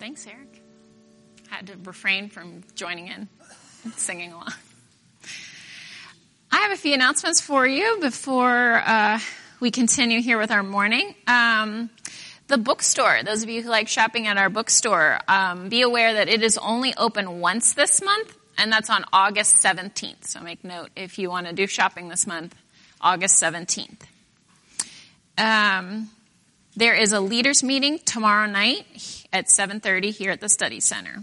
Thanks, Eric. I had to refrain from joining in and singing along. I have a few announcements for you before we continue here with our morning. The bookstore, those of you who like shopping at our bookstore, be aware that it is only open once this month, and that's on August 17th. So make note if you want to do shopping this month, August 17th. There is a leaders meeting tomorrow night at 7:30 here at the Study Center.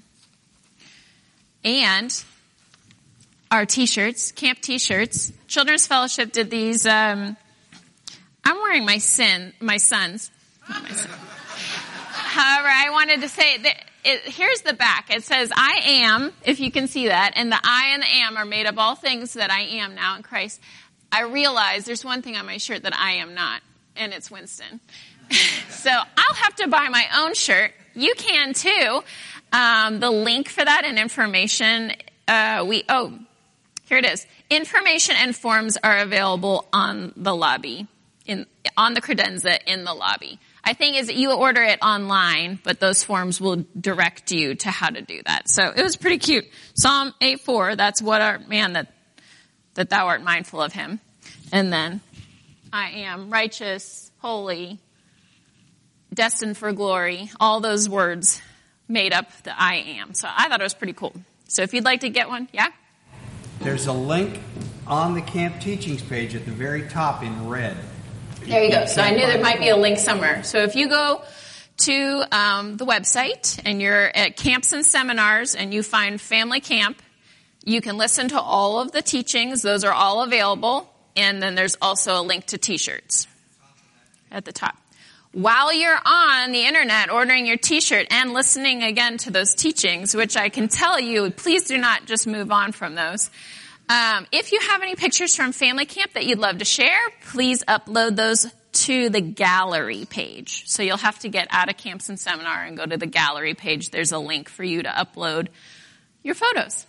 And our t-shirts, camp t-shirts, Children's Fellowship did these, I'm wearing my son's, not my son. However, I wanted to say, here's the back. It says, I am, if you can see that, and the I and the am are made of all things that I am now in Christ. I realize there's one thing on my shirt that I am not, and it's Winston. So I'll have to buy my own shirt. You can too. The link for that and information, here it is. Information and forms are available on the lobby, on the credenza in the lobby. I think is that you order it online, but those forms will direct you to how to do that. So it was pretty cute. Psalm 8:4, that's what our man that thou art mindful of him. And then I am righteous, holy, destined for glory. All those words made up the I am. So I thought it was pretty cool. So if you'd like to get one, yeah? There's a link on the Camp Teachings page at the very top in red. There you go. So I knew there might be a link somewhere. So if you go to the website and you're at Camps and Seminars and you find Family Camp, you can listen to all of the teachings. Those are all available. And then there's also a link to t-shirts at the top. While you're on the internet ordering your t-shirt and listening again to those teachings, which I can tell you, please do not just move on from those. If you have any pictures from Family Camp that you'd love to share, please upload those to the gallery page. So you'll have to get out of Camps and Seminar and go to the gallery page. There's a link for you to upload your photos.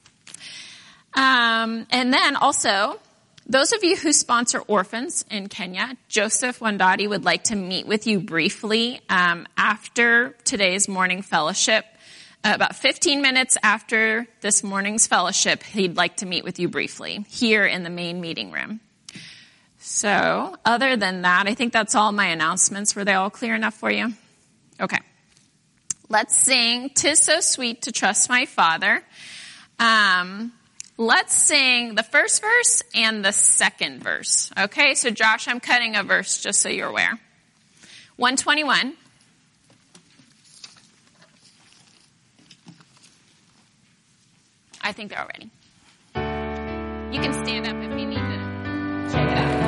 And then also, those of you who sponsor orphans in Kenya, Joseph Wandati would like to meet with you briefly after today's morning fellowship. About 15 minutes after this morning's fellowship, he'd like to meet with you briefly here in the main meeting room. So other than that, I think that's all my announcements. Were they all clear enough for you? Okay. Let's sing 'Tis So Sweet to Trust My Father. Let's sing the first verse and the second verse. Okay, so Josh, I'm cutting a verse just so you're aware. 121. I think they're all ready. You can stand up if you need to check it out.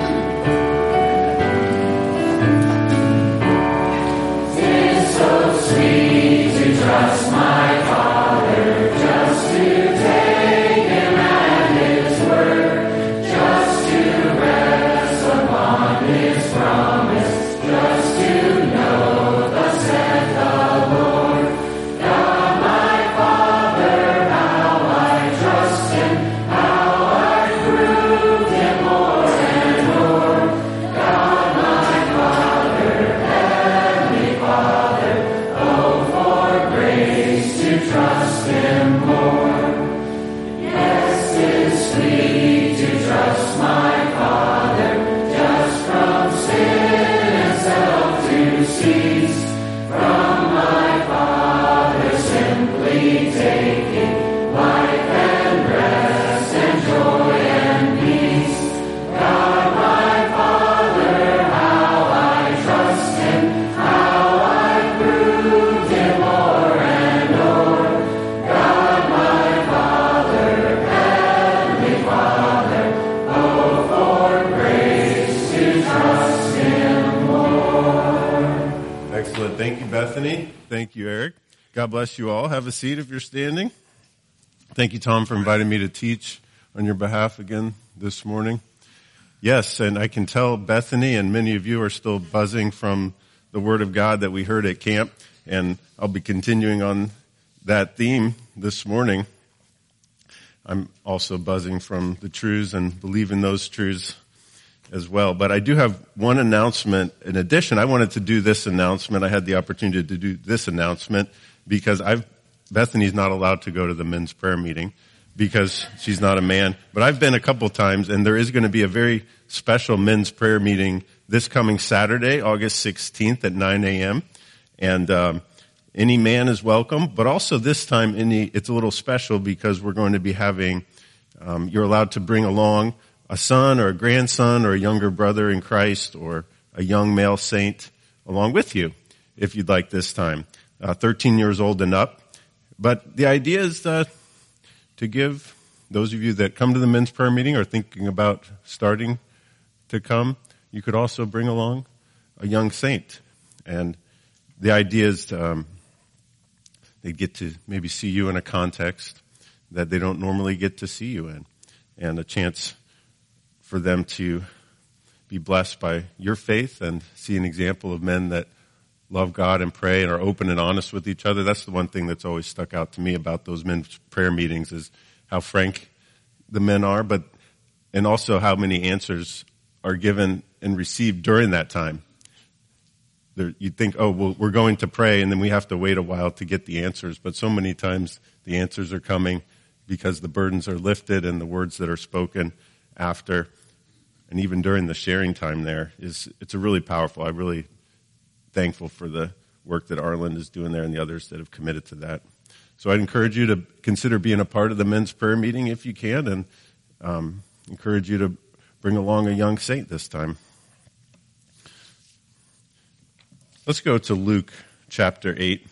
It's so sweet to trust my Father, just to take him at his word, just to rest upon his promise, just to know thus saith the Lord. God my Father, how I trust him, how I prove him more and more. God my Father, Heavenly Father, oh for grace to trust him more. Yes, 'tis sweet to trust my Father, just from sin and self to cease, from my Father simply taking life and rest and joy and peace. God my Father, how I trust him, how I proved him o'er and o'er. God my Father, Heavenly Father, oh for grace to trust him more. Excellent. Thank you, Bethany. Thank you, Eric. God bless you all. Have a seat if you're standing. Thank you, Tom, for inviting me to teach on your behalf again this morning. Yes, and I can tell Bethany and many of you are still buzzing from the Word of God that we heard at camp, and I'll be continuing on that theme this morning. I'm also buzzing from the truths and believe in those truths as well. But I do have one announcement. In addition, I wanted to do this announcement. I had the opportunity to do this announcement because Bethany's not allowed to go to the men's prayer meeting because she's not a man. But I've been a couple times, and there is going to be a very special men's prayer meeting this coming Saturday, August 16th at 9 a.m. And any man is welcome. But also this time, it's a little special because we're going to be having, you're allowed to bring along a son or a grandson or a younger brother in Christ or a young male saint along with you, if you'd like this time, 13 years old and up. But the idea is to give those of you that come to the men's prayer meeting or thinking about starting to come, you could also bring along a young saint. And the idea is they get to maybe see you in a context that they don't normally get to see you in, and a chance for them to be blessed by your faith and see an example of men that love God and pray and are open and honest with each other. That's the one thing that's always stuck out to me about those men's prayer meetings is how frank the men are, and also how many answers are given and received during that time. You'd think, oh, well, we're going to pray, and then we have to wait a while to get the answers. But so many times the answers are coming because the burdens are lifted and the words that are spoken after, and even during the sharing time there, it's a really powerful. I'm really thankful for the work that Arlen is doing there and the others that have committed to that. So I'd encourage you to consider being a part of the men's prayer meeting if you can, and encourage you to bring along a young saint this time. Let's go to Luke chapter 8.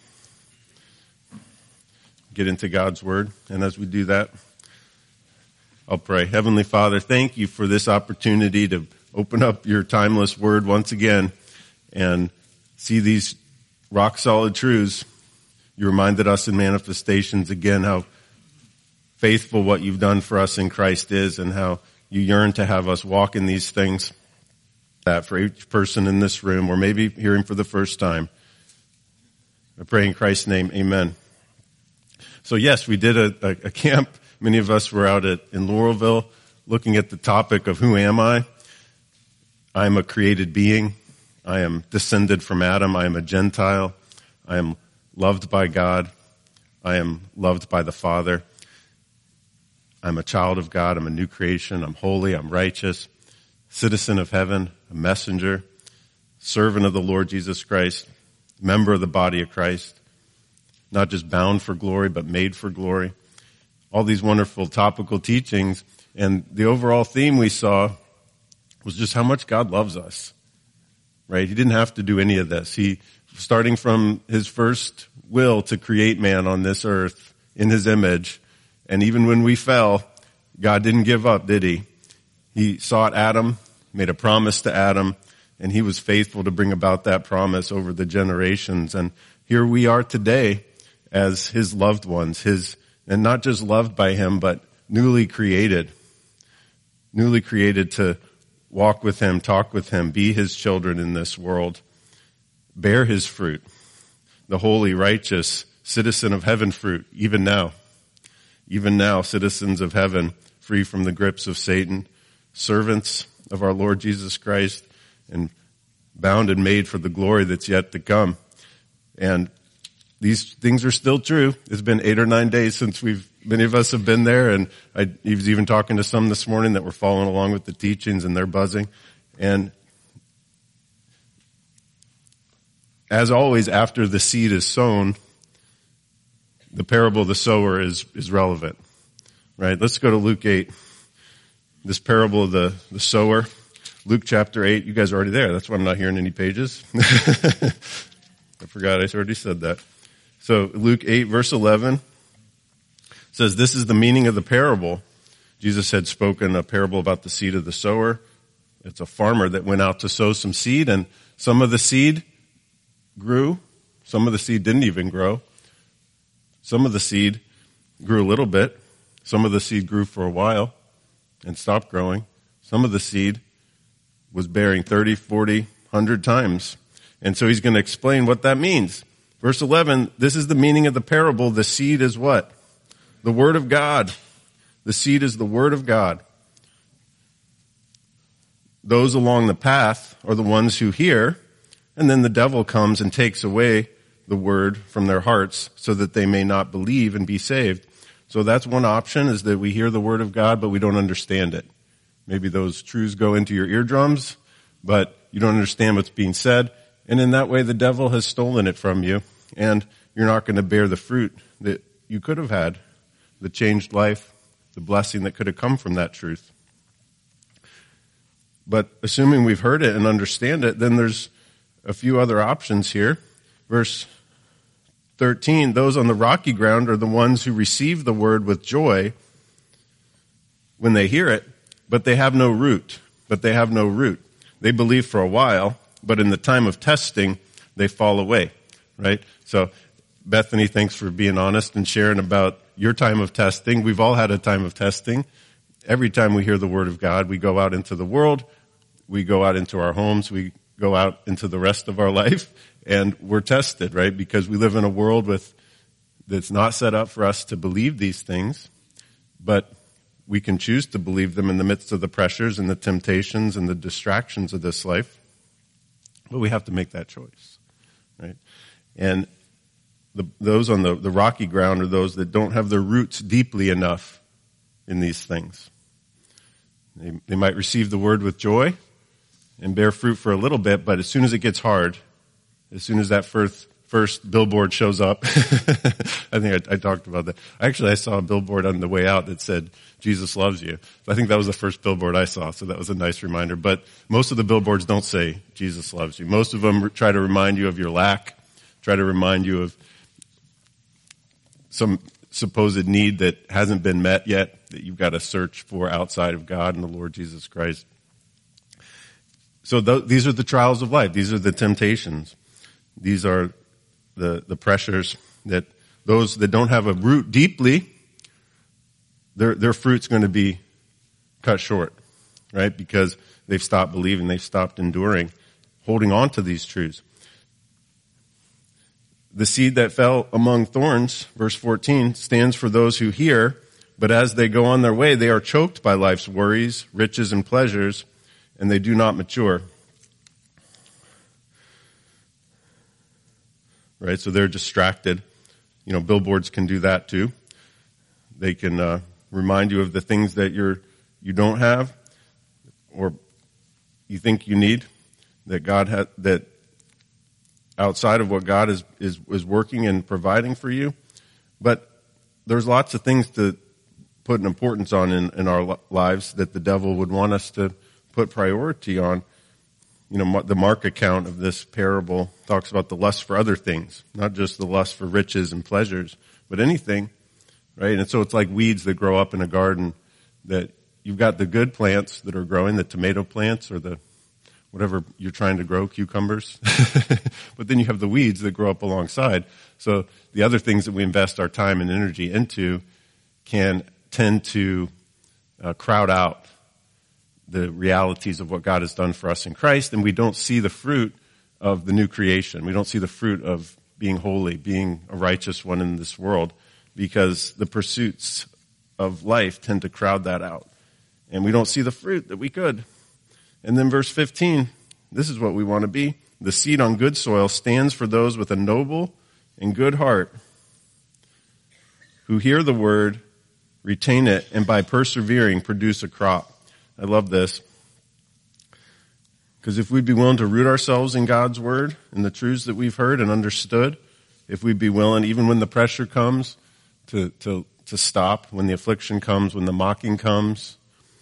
Get into God's Word. And as we do that, I'll pray. Heavenly Father, thank you for this opportunity to open up your timeless Word once again and see these rock-solid truths. You reminded us in manifestations again how faithful what you've done for us in Christ is, and how you yearn to have us walk in these things. That for each person in this room, or maybe hearing for the first time, I pray in Christ's name, amen. So yes, we did a camp. Many of us were out in Laurelville looking at the topic of who am I? I'm a created being. I am descended from Adam. I am a Gentile. I am loved by God. I am loved by the Father. I'm a child of God. I'm a new creation. I'm holy. I'm righteous. Citizen of heaven, a messenger, servant of the Lord Jesus Christ, member of the body of Christ, not just bound for glory, but made for glory. All these wonderful topical teachings. And the overall theme we saw was just how much God loves us, right? He didn't have to do any of this. Starting from his first will to create man on this earth in his image, and even when we fell, God didn't give up, did he? He sought Adam, made a promise to Adam, and he was faithful to bring about that promise over the generations. And here we are today as his loved ones, and not just loved by him, but newly created to walk with him, talk with him, be his children in this world, bear his fruit, the holy, righteous, citizen of heaven fruit, even now, citizens of heaven, free from the grips of Satan, servants of our Lord Jesus Christ, and bound and made for the glory that's yet to come. And these things are still true. It's been 8 or 9 days since many of us have been there, and I was even talking to some this morning that were following along with the teachings, and they're buzzing. And as always, after the seed is sown, the parable of the sower is relevant, right? Let's go to Luke 8. This parable of the sower, Luke chapter 8. You guys are already there. That's why I'm not hearing any pages. I forgot I already said that. So Luke 8 verse 11 says, this is the meaning of the parable. Jesus had spoken a parable about the seed of the sower. It's a farmer that went out to sow some seed, and some of the seed grew. Some of the seed didn't even grow. Some of the seed grew a little bit. Some of the seed grew for a while and stopped growing. Some of the seed was bearing 30, 40, 100 times. And so he's going to explain what that means. Verse 11, this is the meaning of the parable. The seed is what? The Word of God. The seed is the Word of God. Those along the path are the ones who hear, and then the devil comes and takes away the word from their hearts so that they may not believe and be saved. So that's one option, is that we hear the word of God, but we don't understand it. Maybe those truths go into your eardrums, but you don't understand what's being said. And in that way, the devil has stolen it from you, and you're not going to bear the fruit that you could have had, the changed life, the blessing that could have come from that truth. But assuming we've heard it and understand it, then there's a few other options here. Verse 13, those on the rocky ground are the ones who receive the word with joy when they hear it, but they have no root. They believe for a while, but in the time of testing, they fall away, right? So, Bethany, thanks for being honest and sharing about your time of testing. We've all had a time of testing. Every time we hear the word of God, we go out into the world, we go out into our homes, we go out into the rest of our life, and we're tested, right? Because we live in a world that's not set up for us to believe these things, but we can choose to believe them in the midst of the pressures and the temptations and the distractions of this life. But we have to make that choice, right? And those on the rocky ground are those that don't have their roots deeply enough in these things. They might receive the word with joy and bear fruit for a little bit, but as soon as it gets hard, as soon as that first billboard shows up, I think I talked about that. Actually, I saw a billboard on the way out that said, Jesus loves you. I think that was the first billboard I saw, so that was a nice reminder. But most of the billboards don't say, Jesus loves you. Most of them try to remind you of your lack, try to remind you of some supposed need that hasn't been met yet, that you've got to search for outside of God and the Lord Jesus Christ. So these are the trials of life. These are the temptations. These are the pressures that those that don't have a root deeply, their fruit's going to be cut short, right? Because they've stopped believing, they've stopped enduring, holding on to these truths. The seed that fell among thorns, verse 14, stands for those who hear, but as they go on their way, they are choked by life's worries, riches, and pleasures, and they do not mature. Right? So they're distracted. You know, billboards can do that too. They can remind you of the things that you don't have or you think you need, that God has, that outside of what God is working and providing for you. But there's lots of things to put an importance on in our lives that the devil would want us to put priority on. You know, the Mark account of this parable talks about the lust for other things, not just the lust for riches and pleasures, but anything, right? And so it's like weeds that grow up in a garden, that you've got the good plants that are growing, the tomato plants or the whatever you're trying to grow, cucumbers. But then you have the weeds that grow up alongside. So the other things that we invest our time and energy into can tend to crowd out the realities of what God has done for us in Christ, and we don't see the fruit of the new creation. We don't see the fruit of being holy, being a righteous one in this world, because the pursuits of life tend to crowd that out. And we don't see the fruit that we could. And then verse 15, this is what we want to be. The seed on good soil stands for those with a noble and good heart, who hear the word, retain it, and by persevering produce a crop. I love this. Because if we'd be willing to root ourselves in God's word and the truths that we've heard and understood, if we'd be willing, even when the pressure comes, to stop, when the affliction comes, when the mocking comes,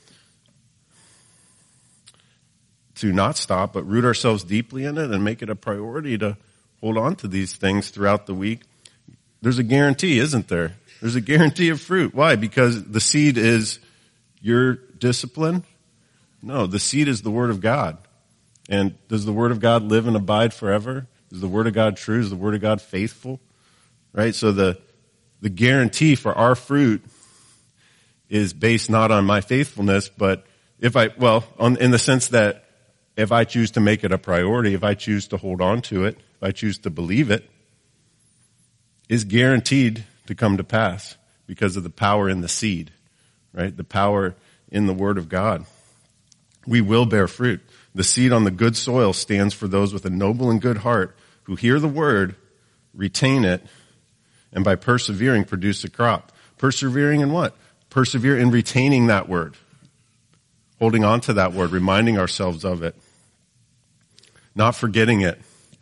to not stop, but root ourselves deeply in it and make it a priority to hold on to these things throughout the week, there's a guarantee, isn't there? There's a guarantee of fruit. Why? Because the seed is your discipline? No, the seed is the word of God. And does the word of God live and abide forever? Is the word of God true? Is the word of God faithful? Right? So the guarantee for our fruit is based not on my faithfulness, but in the sense that if I choose to make it a priority, if I choose to hold on to it, if I choose to believe it, is guaranteed to come to pass because of the power in the seed, right? The power in the word of God. We will bear fruit. The seed on the good soil stands for those with a noble and good heart who hear the word, retain it, and by persevering, produce a crop. Persevering in what? Persevere in retaining that word. Holding on to that word, reminding ourselves of it. Not forgetting it.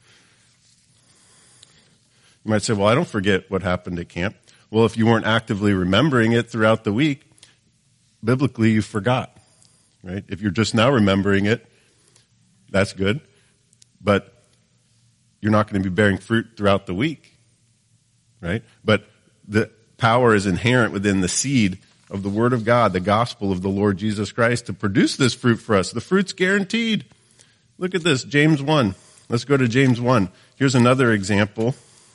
You might say, well, I don't forget what happened at camp. Well, if you weren't actively remembering it throughout the week, biblically you forgot, right? If you're just now remembering it, that's good. But you're not going to be bearing fruit throughout the week, right? But the power is inherent within the seed of the Word of God, the gospel of the Lord Jesus Christ, to produce this fruit for us. The fruit's guaranteed. Look at this, James 1. Let's go to James 1. Here's another example.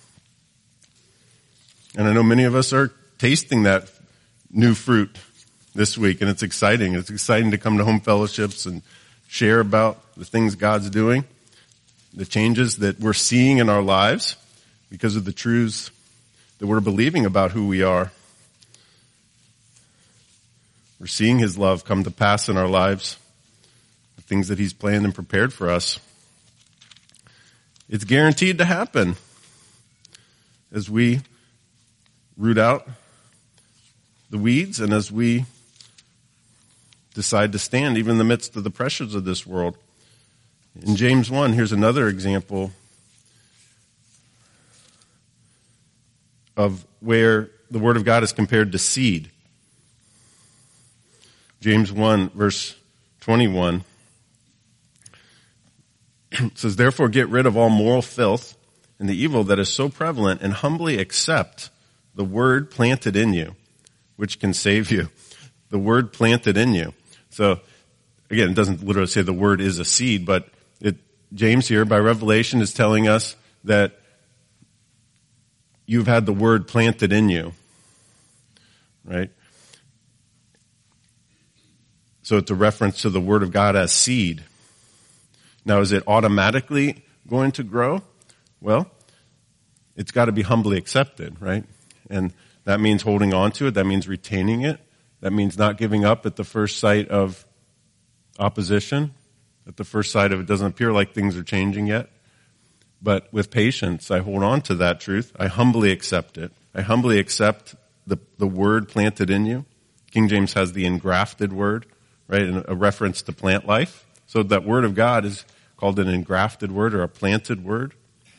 And I know many of us are tasting that new fruit this week, and it's exciting. It's exciting to come to home fellowships and share about the things God's doing, the changes that we're seeing in our lives because of the truths that we're believing about who we are. We're seeing His love come to pass in our lives, the things that He's planned and prepared for us. It's guaranteed to happen as we root out the weeds and as we decide to stand even in the midst of the pressures of this world. In James 1, here's another example of where the Word of God is compared to seed. James 1, verse 21 says, "Therefore get rid of all moral filth and the evil that is so prevalent, and humbly accept the word planted in you, which can save you." The word planted in you. So, again, it doesn't literally say the word is a seed, but James here, by revelation, is telling us that you've had the word planted in you, right? So it's a reference to the Word of God as seed. Now, is it automatically going to grow? Well, it's got to be humbly accepted, right? And that means holding on to it. That means retaining it. That means not giving up at the first sight of opposition, at the first sight of it doesn't appear like things are changing yet. But with patience, I hold on to that truth. I humbly accept it. I humbly accept the word planted in you. King James has the engrafted word, right? And a reference to plant life. So that word of God is called an engrafted word or a planted word.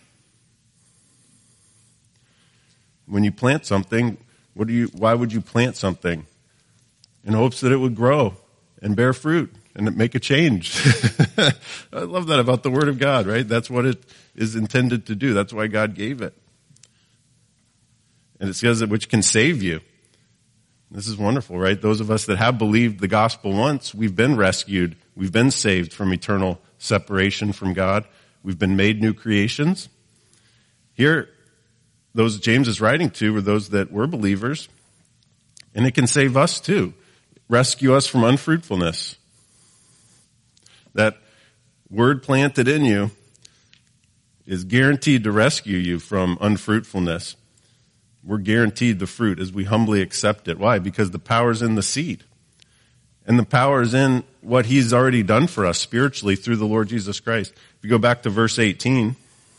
When you plant something, why would you plant something? In hopes that it would grow and bear fruit and make a change. I love that about the Word of God, right? That's what it is intended to do. That's why God gave it. And it says that which can save you. This is wonderful, right? Those of us that have believed the gospel once, we've been rescued. We've been saved from eternal separation from God. We've been made new creations. Here, those James is writing to were those that were believers. And it can save us too. Rescue us from unfruitfulness. That word planted in you is guaranteed to rescue you from unfruitfulness. We're guaranteed the fruit as we humbly accept it. Why? Because the power's in the seed. And the power is in what He's already done for us spiritually through the Lord Jesus Christ. If you go back to verse 18,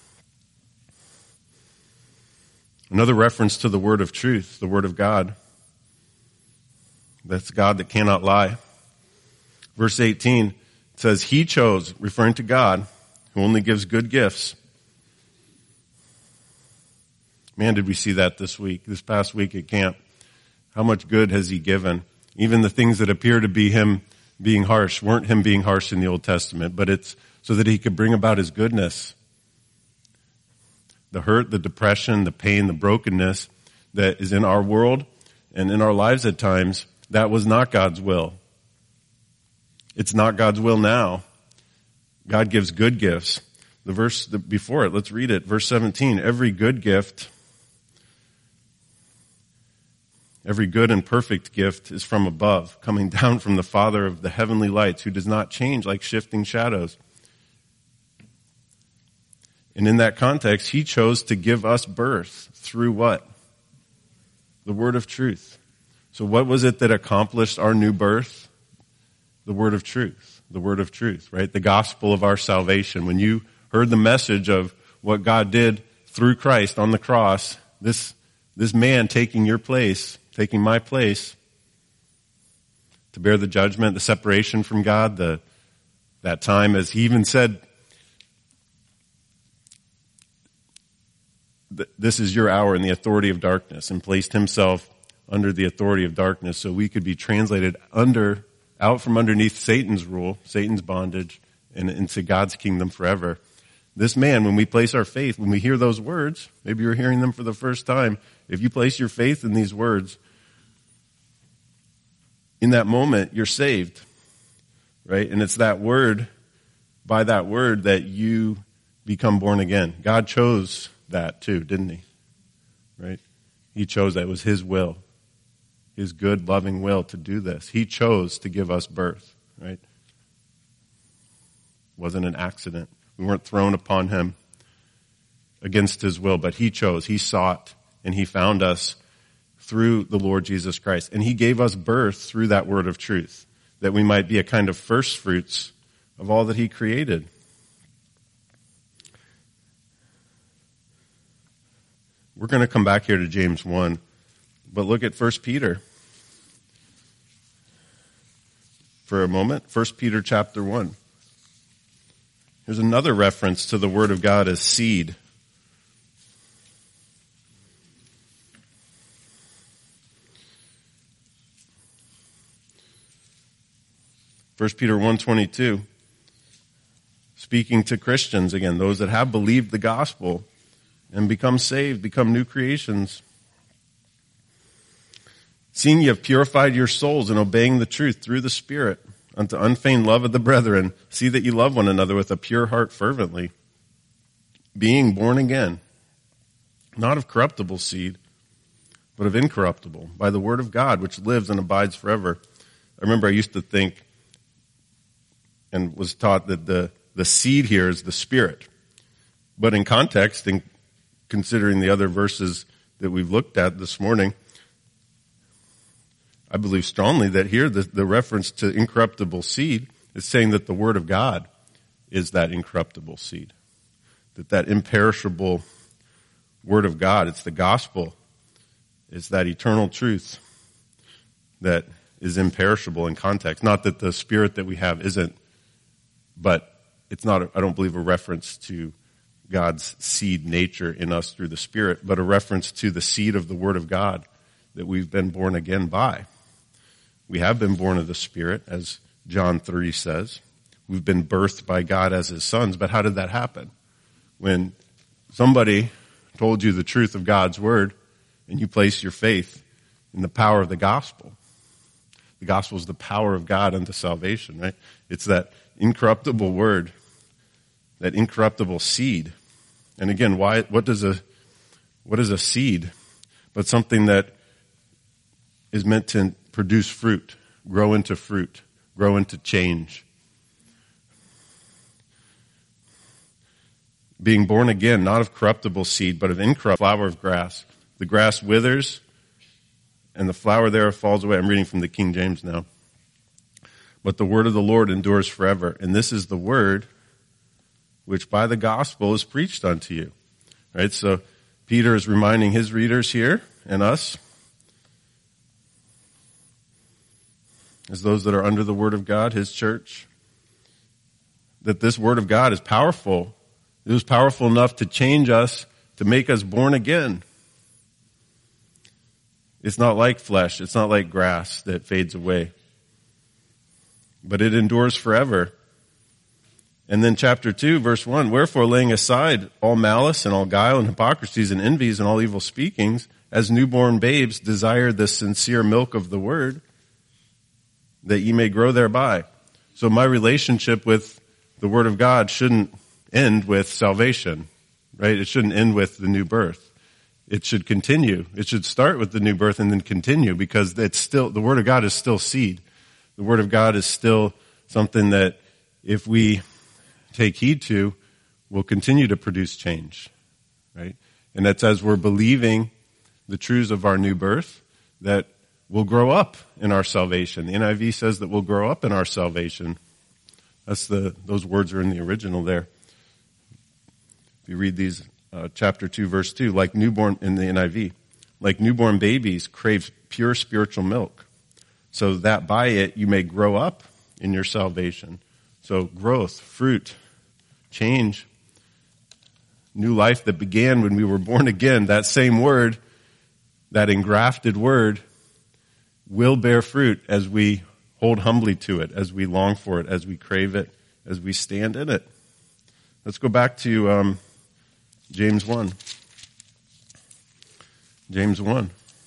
another reference to the word of truth, the Word of God. That's God that cannot lie. Verse 18 says, He chose, referring to God, who only gives good gifts. Man, did we see that this past week at camp. How much good has He given? Even the things that appear to be Him being harsh weren't Him being harsh in the Old Testament, but it's so that He could bring about His goodness. The hurt, the depression, the pain, the brokenness that is in our world and in our lives at times, that was not God's will. It's not God's will now. God gives good gifts. The verse before it, let's read it. Verse 17, every good gift, every good and perfect gift is from above, coming down from the Father of the heavenly lights, who does not change like shifting shadows. And in that context, He chose to give us birth through what? The word of truth. So what was it that accomplished our new birth? The word of truth. The word of truth, right? The gospel of our salvation. When you heard the message of what God did through Christ on the cross, this man taking your place, taking my place, to bear the judgment, the separation from God, that time, as he even said, this is your hour in the authority of darkness, and placed himself under the authority of darkness so we could be translated out from underneath Satan's rule, Satan's bondage, and into God's kingdom forever. This man, when we place our faith, when we hear those words, maybe you're hearing them for the first time, if you place your faith in these words, in that moment, you're saved, right? And it's that word, by that word, that you become born again. God chose that too, didn't he? Right? He chose that. It was his will, his good, loving will to do this. He chose to give us birth, right? It wasn't an accident. We weren't thrown upon him against his will, but he chose, he sought, and he found us through the Lord Jesus Christ. And he gave us birth through that word of truth, that we might be a kind of first fruits of all that he created. We're going to come back here to James 1, but look at 1 Peter for a moment. 1 Peter chapter 1. Here's another reference to the word of God as seed. 1 Peter 1:22, speaking to Christians again, those that have believed the gospel and become saved, become new creations. Seeing ye have purified your souls in obeying the truth through the Spirit unto unfeigned love of the brethren, see that you love one another with a pure heart fervently, being born again, not of corruptible seed, but of incorruptible, by the word of God, which lives and abides forever. I remember I used to think and was taught that the seed here is the Spirit. But in context, in considering the other verses that we've looked at this morning, I believe strongly that here the reference to incorruptible seed is saying that the Word of God is that incorruptible seed. That imperishable Word of God, it's the gospel, it's that eternal truth that is imperishable in context. Not that the Spirit that we have isn't, but it's not, I don't believe, a reference to God's seed nature in us through the Spirit, but a reference to the seed of the Word of God that we've been born again by. We have been born of the Spirit, as John 3 says. We've been birthed by God as his sons, but how did that happen? When somebody told you the truth of God's Word and you place your faith in the power of the gospel. The gospel is the power of God unto salvation, right? It's that incorruptible word, that incorruptible seed. And again, what is a seed? But something that is meant to produce fruit, grow into change. Being born again, not of corruptible seed, but of incorruptible flower of grass. The grass withers, and the flower thereof falls away. I'm reading from the King James now. But the word of the Lord endures forever. And this is the word which by the gospel is preached unto you. Right? So Peter is reminding his readers here and us, as those that are under the word of God, his church, that this word of God is powerful. It was powerful enough to change us, to make us born again. It's not like flesh. It's not like grass that fades away. But it endures forever. And then chapter 2, verse 1, wherefore laying aside all malice and all guile and hypocrisies and envies and all evil speakings, as newborn babes desire the sincere milk of the word, that ye may grow thereby. So my relationship with the word of God shouldn't end with salvation, right? It shouldn't end with the new birth. It should continue. It should start with the new birth and then continue, because it's still, the word of God is still seed. The word of God is still something that if we take heed to, will continue to produce change, right? And that's as we're believing the truths of our new birth, that we'll grow up in our salvation. The NIV says that we'll grow up in our salvation. Those words are in the original there. If you read these chapter 2, verse 2, like newborn, in the NIV, like newborn babies crave pure spiritual milk, so that by it you may grow up in your salvation. So growth, fruit, change, new life that began when we were born again, that same word, that engrafted word, will bear fruit as we hold humbly to it, as we long for it, as we crave it, as we stand in it. Let's go back to James 1. James 1.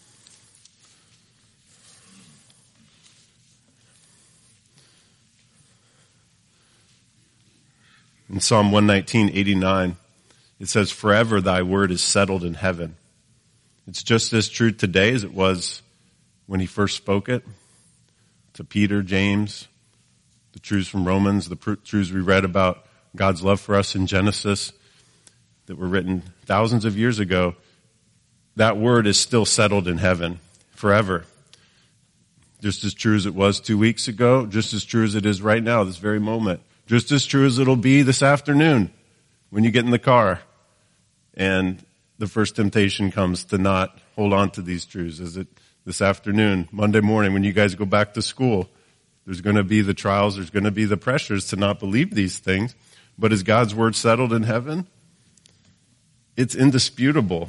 In Psalm 119:89, it says, "Forever thy word is settled in heaven." It's just as true today as it was when he first spoke it to Peter, James, the truths from Romans, the truths we read about God's love for us in Genesis that were written thousands of years ago. That word is still settled in heaven forever. Just as true as it was 2 weeks ago, just as true as it is right now, this very moment. Just as true as it'll be this afternoon when you get in the car and the first temptation comes to not hold on to these truths. Is it this afternoon, Monday morning, when you guys go back to school? There's going to be the trials, there's going to be the pressures to not believe these things. But is God's word settled in heaven? It's indisputable.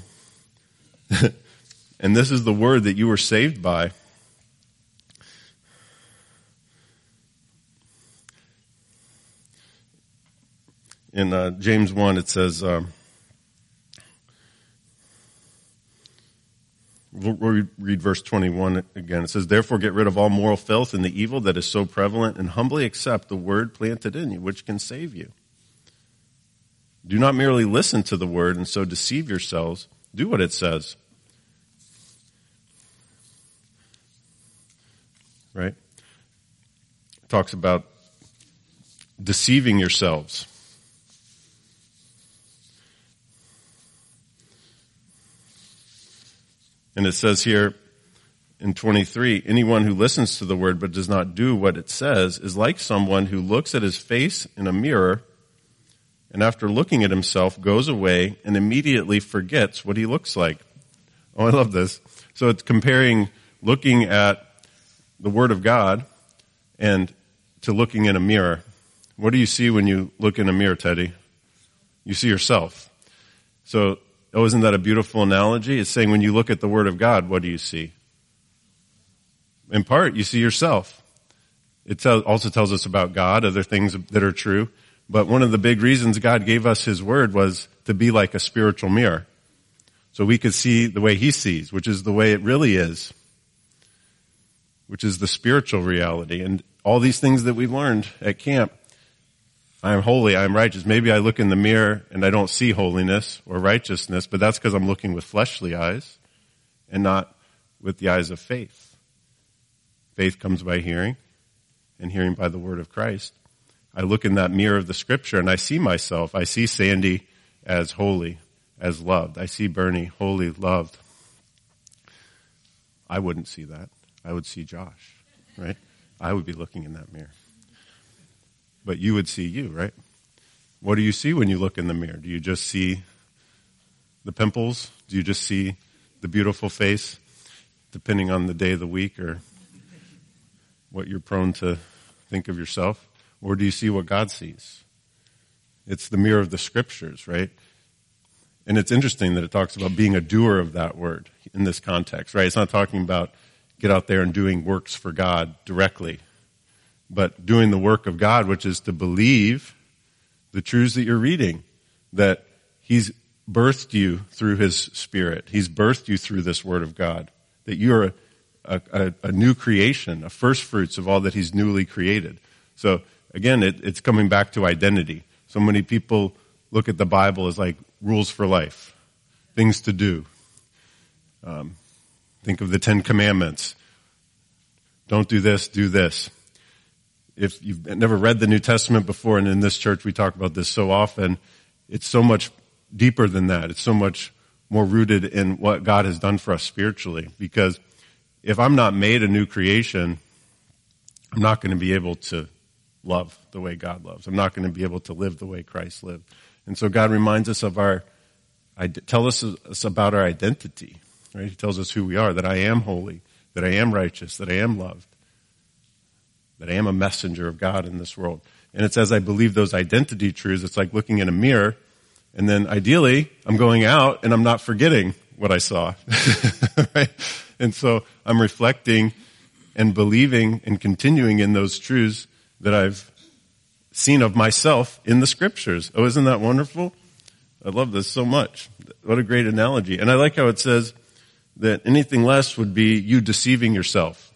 And this is the word that you were saved by. In James 1, it says, we'll read verse 21 again. It says, "Therefore get rid of all moral filth and the evil that is so prevalent, and humbly accept the word planted in you, which can save you. Do not merely listen to the word and so deceive yourselves. Do what it says." Right? It talks about deceiving yourselves. And it says here in 23, "Anyone who listens to the word but does not do what it says is like someone who looks at his face in a mirror and after looking at himself goes away and immediately forgets what he looks like." Oh, I love this. So it's comparing looking at the word of God and to looking in a mirror. What do you see when you look in a mirror, Teddy? You see yourself. So, isn't that a beautiful analogy? It's saying when you look at the word of God, what do you see? In part, you see yourself. It also tells us about God, other things that are true. But one of the big reasons God gave us his word was to be like a spiritual mirror. So we could see the way he sees, which is the way it really is, which is the spiritual reality. And all these things that we learned at camp, I am holy, I am righteous. Maybe I look in the mirror and I don't see holiness or righteousness, but that's because I'm looking with fleshly eyes and not with the eyes of faith. Faith comes by hearing, and hearing by the word of Christ. I look in that mirror of the scripture and I see myself. I see Sandy as holy, as loved. I see Bernie holy, loved. I wouldn't see that. I would see Josh, right? I would be looking in that mirror. But you would see you, right? What do you see when you look in the mirror? Do you just see the pimples? Do you just see the beautiful face, depending on the day of the week or what you're prone to think of yourself? Or do you see what God sees? It's the mirror of the scriptures, right? And it's interesting that it talks about being a doer of that word in this context, right? It's not talking about get out there and doing works for God directly, but doing the work of God, which is to believe the truths that you're reading, that he's birthed you through his Spirit. He's birthed you through this word of God, that you're a new creation, a first fruits of all that he's newly created. So again, it's coming back to identity. So many people look at the Bible as like rules for life, things to do. Think of the 10 Commandments. Don't do this, do this. If you've never read the New Testament before, and in this church we talk about this so often, it's so much deeper than that. It's so much more rooted in what God has done for us spiritually. Because if I'm not made a new creation, I'm not going to be able to love the way God loves. I'm not going to be able to live the way Christ lived. And so God reminds us of our tell us about our identity. Right? He tells us who we are, that I am holy, that I am righteous, that I am loved, that I am a messenger of God in this world. And it's as I believe those identity truths, it's like looking in a mirror, and then ideally, I'm going out and I'm not forgetting what I saw. Right? And so I'm reflecting and believing and continuing in those truths that I've seen of myself in the scriptures. Oh, isn't that wonderful? I love this so much. What a great analogy. And I like how it says that anything less would be you deceiving yourself.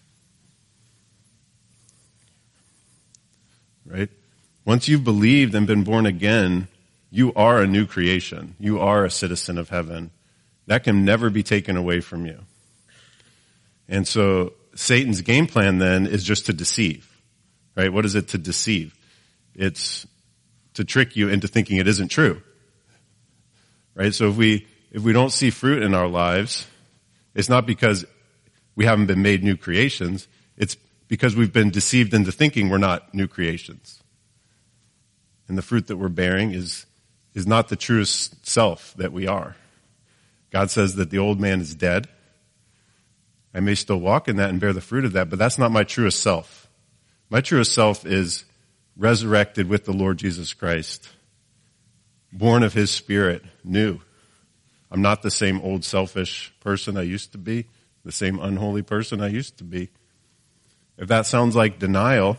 Right? Once you've believed and been born again, you are a new creation. You are a citizen of heaven. That can never be taken away from you. And so Satan's game plan then is just to deceive. Right? What is it to deceive? It's to trick you into thinking it isn't true. Right? So if we don't see fruit in our lives, it's not because we haven't been made new creations. It's because we've been deceived into thinking we're not new creations. And the fruit that we're bearing is not the truest self that we are. God says that the old man is dead. I may still walk in that and bear the fruit of that, but that's not my truest self. My truest self is resurrected with the Lord Jesus Christ, born of his Spirit, new. I'm not the same old selfish person I used to be, the same unholy person I used to be. If that sounds like denial,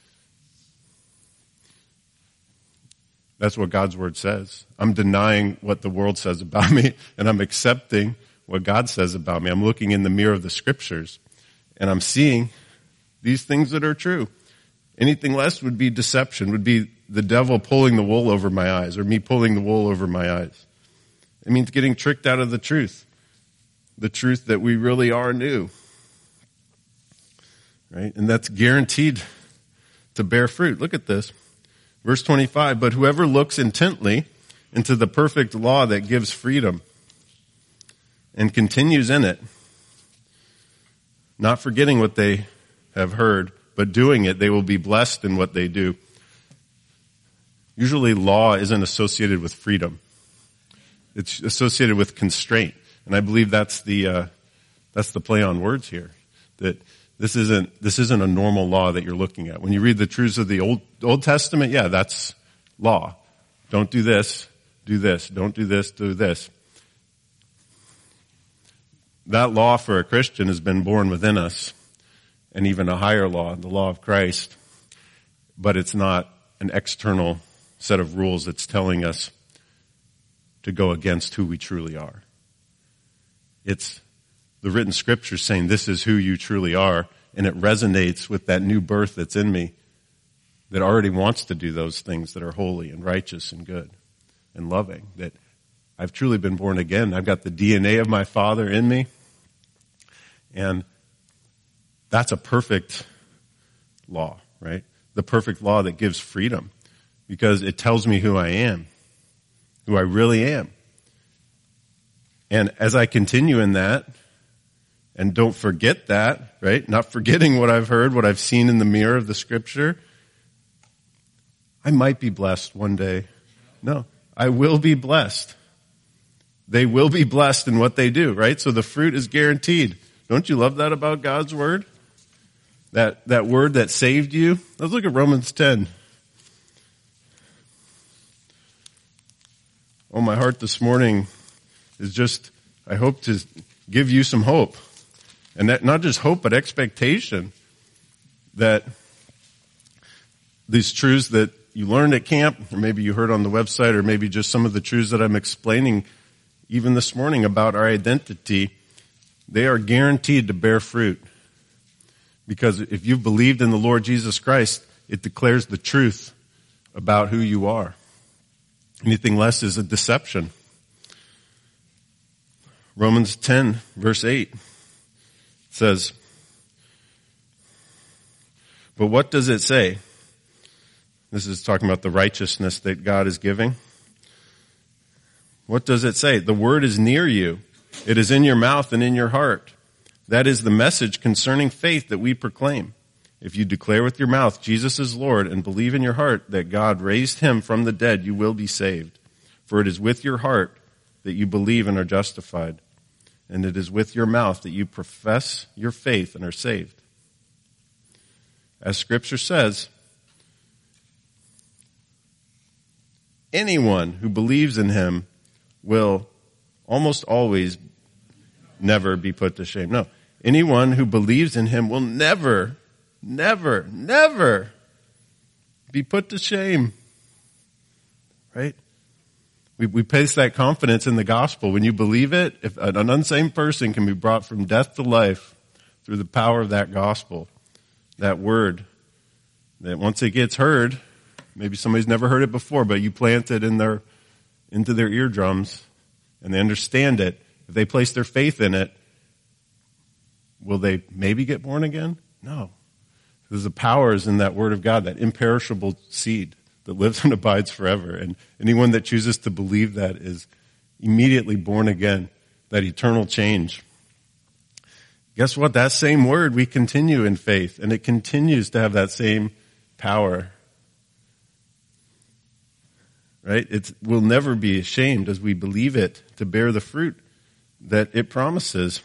that's what God's word says. I'm denying what the world says about me, and I'm accepting what God says about me. I'm looking in the mirror of the scriptures, and I'm seeing these things that are true. Anything less would be deception, would be the devil pulling the wool over my eyes, or me pulling the wool over my eyes. It means getting tricked out of the truth that we really are new. Right? And that's guaranteed to bear fruit. Look at this. Verse 25, but whoever looks intently into the perfect law that gives freedom and continues in it, not forgetting what they have heard, but doing it, they will be blessed in what they do. Usually law isn't associated with freedom. It's associated with constraint. And I believe that's the play on words here. That this isn't a normal law that you're looking at. When you read the truths of the Old Testament, yeah, that's law. Don't do this, do this. Don't do this, do this. That law for a Christian has been born within us, and even a higher law, the law of Christ. But it's not an external set of rules that's telling us to go against who we truly are. It's the written scripture saying this is who you truly are, and it resonates with that new birth that's in me that already wants to do those things that are holy and righteous and good and loving, that I've truly been born again. I've got the DNA of my Father in me, and that's a perfect law, right? The perfect law that gives freedom, because it tells me who I am, who I really am. And as I continue in that, and don't forget that, right? Not forgetting what I've heard, what I've seen in the mirror of the scripture, I might be blessed one day. No, I will be blessed. They will be blessed in what they do, right? So the fruit is guaranteed. Don't you love that about God's word? That word that saved you? Let's look at Romans 10. Oh, my heart this morning is just, I hope to give you some hope. And that, not just hope, but expectation that these truths that you learned at camp, or maybe you heard on the website, or maybe just some of the truths that I'm explaining even this morning about our identity, they are guaranteed to bear fruit. Because if you've believed in the Lord Jesus Christ, it declares the truth about who you are. Anything less is a deception. Romans 10, verse 8 says, but what does it say? This is talking about the righteousness that God is giving. What does it say? The word is near you. It is in your mouth and in your heart. That is the message concerning faith that we proclaim. If you declare with your mouth Jesus is Lord and believe in your heart that God raised him from the dead, you will be saved. For it is with your heart that you believe and are justified, and it is with your mouth that you profess your faith and are saved. As Scripture says, anyone who believes in him will almost always never be put to shame. No, anyone who believes in him will never be put to shame. Right? We place that confidence in the gospel. When you believe it, if an unsaved person can be brought from death to life through the power of that gospel, that word, that once it gets heard, maybe somebody's never heard it before, but you plant it into their eardrums and they understand it. If they place their faith in it, will they maybe get born again? No. Because the power is in that word of God, that imperishable seed that lives and abides forever. And anyone that chooses to believe that is immediately born again, that eternal change. Guess what? That same word, we continue in faith, and it continues to have that same power. Right? We'll never be ashamed as we believe it to bear the fruit that it promises.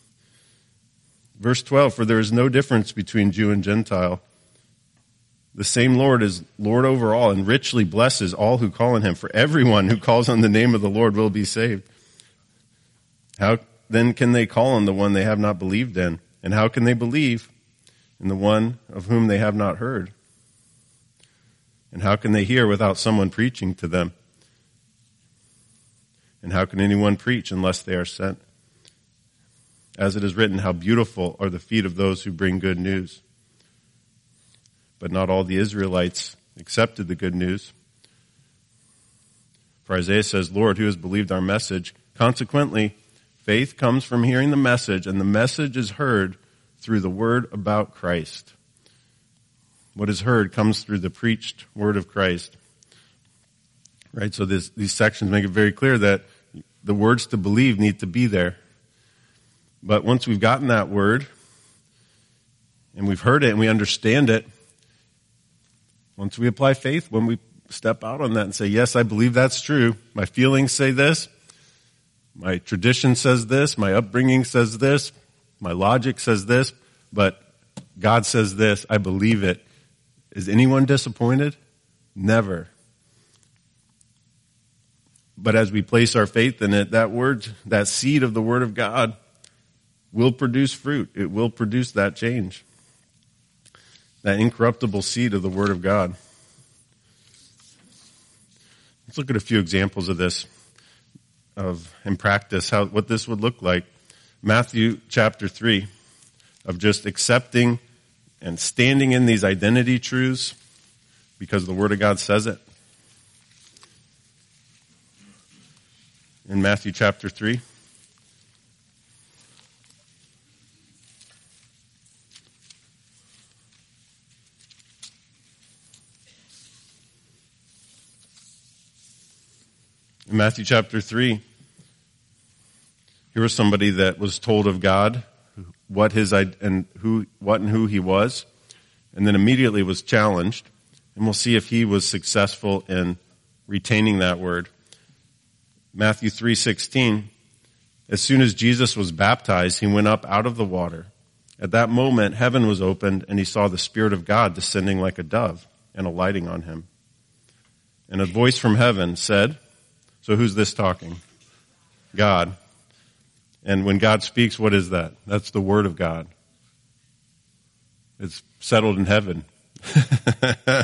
Verse 12, for there is no difference between Jew and Gentile. The same Lord is Lord over all and richly blesses all who call on him. For everyone who calls on the name of the Lord will be saved. How then can they call on the one they have not believed in? And how can they believe in the one of whom they have not heard? And how can they hear without someone preaching to them? And how can anyone preach unless they are sent? As it is written, how beautiful are the feet of those who bring good news. But not all the Israelites accepted the good news. For Isaiah says, Lord, who has believed our message? Consequently, faith comes from hearing the message, and the message is heard through the word about Christ. What is heard comes through the preached word of Christ. Right? So these sections make it very clear that the words to believe need to be there. But once we've gotten that word, and we've heard it and we understand it, once we apply faith, when we step out on that and say, yes, I believe that's true. My feelings say this. My tradition says this. My upbringing says this. My logic says this. But God says this. I believe it. Is anyone disappointed? Never. But as we place our faith in it, that word, that seed of the word of God will produce fruit. It will produce that change. That incorruptible seed of the word of God. Let's look at a few examples of this, in practice, what this would look like. Matthew chapter 3, of just accepting and standing in these identity truths because the word of God says it. In Matthew chapter 3. In Matthew chapter 3, here was somebody that was told of God what and who he was, and then immediately was challenged. And we'll see if he was successful in retaining that word. Matthew 3:16, as soon as Jesus was baptized, he went up out of the water. At that moment, heaven was opened, and he saw the Spirit of God descending like a dove and alighting on him. And a voice from heaven said, so who's this talking? God. And when God speaks, what is that? That's the word of God. It's settled in heaven. A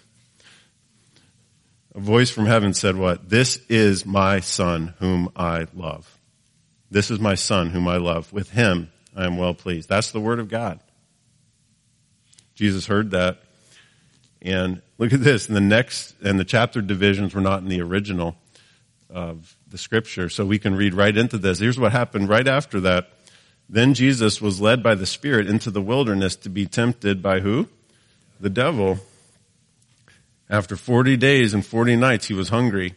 voice from heaven said what? This is my son whom I love. This is my son whom I love. With him I am well pleased. That's the word of God. Jesus heard that. And look at this. And the chapter divisions were not in the original of the scripture. So we can read right into this. Here's what happened right after that. Then Jesus was led by the Spirit into the wilderness to be tempted by who? The devil. After 40 days and 40 nights, he was hungry.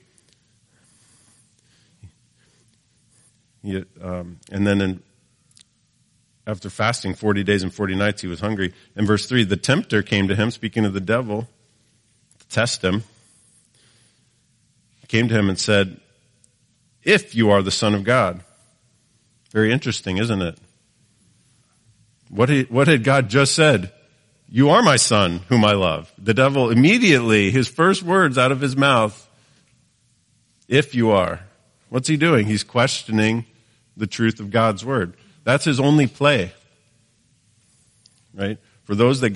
And then after fasting 40 days and 40 nights, he was hungry. In verse 3, the tempter came to him, speaking of the devil, to test him. He came to him and said, if you are the Son of God. Very interesting, isn't it? What had God just said? You are my son, whom I love. The devil immediately, his first words out of his mouth, if you are. What's he doing? He's questioning the truth of God's word. That's his only play. Right? For those that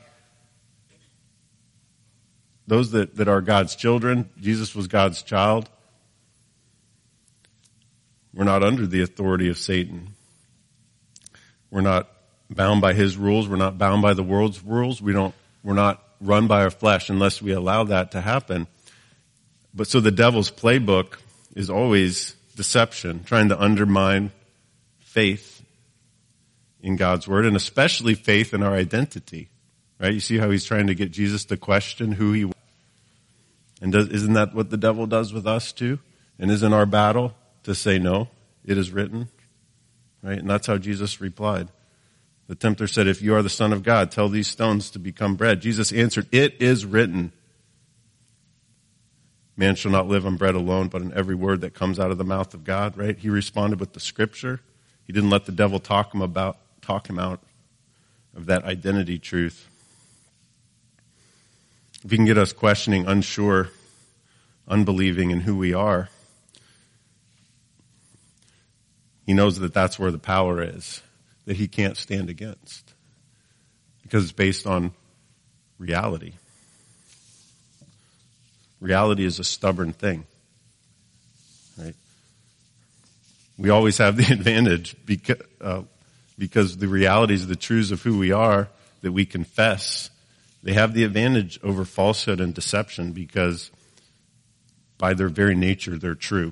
are God's children, Jesus was God's child. We're not under the authority of Satan. We're not bound by his rules. We're not bound by the world's rules. We're not run by our flesh unless we allow that to happen. But so the devil's playbook is always deception, trying to undermine faith in God's word, and especially faith in our identity. Right? You see how he's trying to get Jesus to question who he was. And isn't that what the devil does with us too? And isn't our battle to say, no, it is written? Right? And that's how Jesus replied. The tempter said, if you are the Son of God, tell these stones to become bread. Jesus answered, it is written. Man shall not live on bread alone, but on every word that comes out of the mouth of God, right? He responded with the scripture. He didn't let the devil talk him out of that identity truth. If he can get us questioning, unsure, unbelieving in who we are, he knows that that's where the power is, that he can't stand against, because it's based on reality. Reality is a stubborn thing, right? We always have the advantage because the realities, the truths of who we are that we confess, they have the advantage over falsehood and deception because by their very nature, they're true.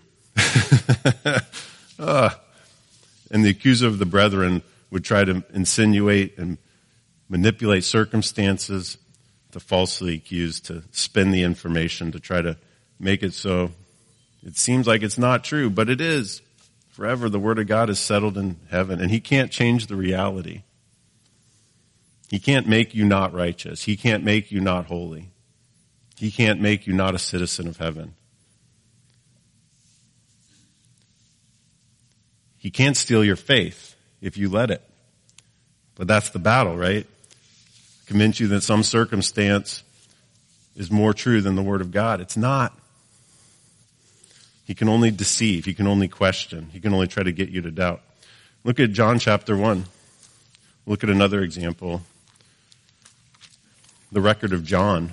And the accuser of the brethren would try to insinuate and manipulate circumstances to falsely accuse, to spin the information, to try to make it so it seems like it's not true, but it is. Forever, the Word of God is settled in heaven, and He can't change the reality. He can't make you not righteous. He can't make you not holy. He can't make you not a citizen of heaven. He can't steal your faith if you let it. But that's the battle, right? Convince you that some circumstance is more true than the Word of God. It's not. He can only deceive. He can only question. He can only try to get you to doubt. Look at John chapter 1. Look at another example. The record of John.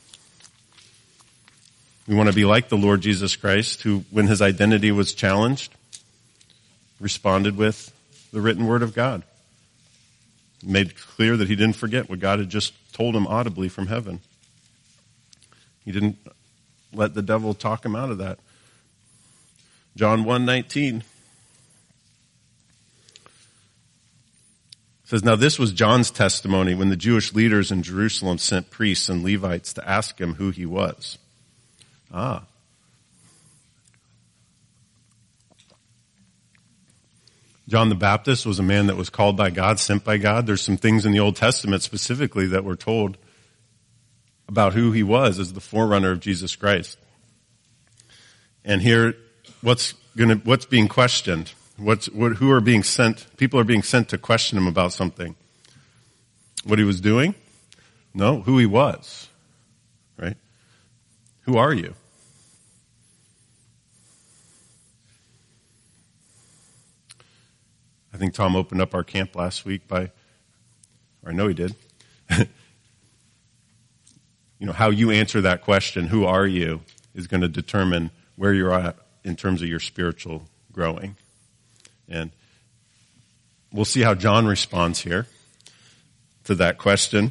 We want to be like the Lord Jesus Christ, who, when his identity was challenged, responded with the written word of God. Made clear that he didn't forget what God had just told him audibly from heaven. He didn't let the devil talk him out of that. John 1:19 says, now this was John's testimony when the Jewish leaders in Jerusalem sent priests and Levites to ask him who he was. John the Baptist was a man that was called by God, sent by God. There's some things in the Old Testament specifically that were told about who he was as the forerunner of Jesus Christ. And here, what's being questioned? Who are being sent? People are being sent to question him about something. What he was doing? No, who he was. Right? Who are you? I think Tom opened up our camp last week or I know he did. How you answer that question, who are you, is going to determine where you're at in terms of your spiritual growing. And we'll see how John responds here to that question.